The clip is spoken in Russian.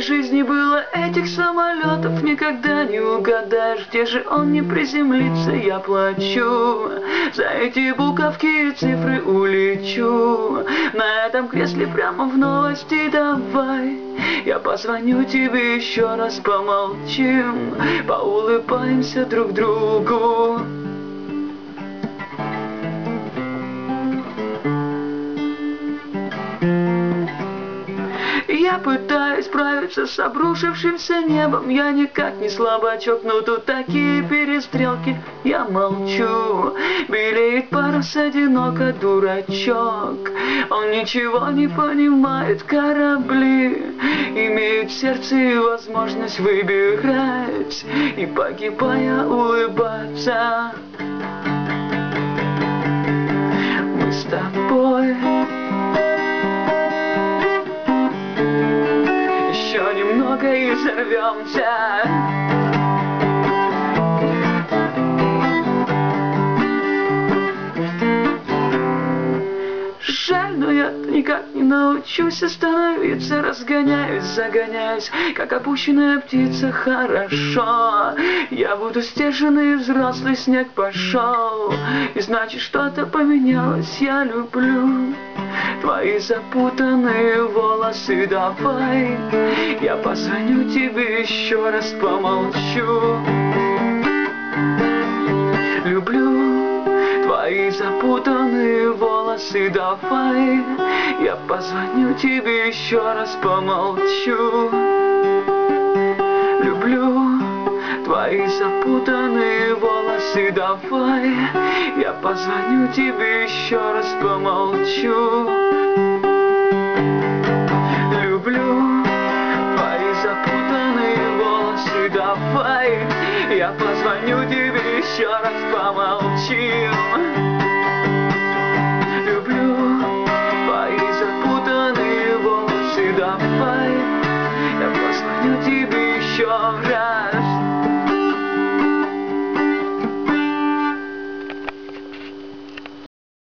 жизни было этих самолетов, никогда не угадаешь, где же он не приземлится. Я плачу за эти буковки и цифры, улечу на этом кресле прямо в новости. Давай я позвоню тебе еще раз, помолчим, поулыбаемся друг другу. Я пытаюсь справиться с обрушившимся небом. Я никак не слабачок, но тут такие перестрелки. Я молчу, белеет парус одиноко, дурачок. Он ничего не понимает, корабли имеют сердце и возможность выбирать, и погибая улыбаться. Мы с тобой еще немного и взорвемся. Жаль, но я никак не научусь остановиться. Разгоняюсь, загоняюсь, как опущенная птица. Хорошо, я буду стерженный и взрослый, снег пошел, и значит что-то поменялось. Я люблю твои запутанные волосы. Давай я позвоню тебе еще раз, помолчу. Люблю твои запутанные волосы. Давай я позвоню тебе еще раз, помолчу. Люблю твои запутанные волосы. Давай я позвоню тебе еще раз, помолчу. Люблю твои запутанные волосы. Давай я позвоню тебе еще раз, помолчим. Люблю твои запутанные волосы. Давай я позвоню тебе еще раз.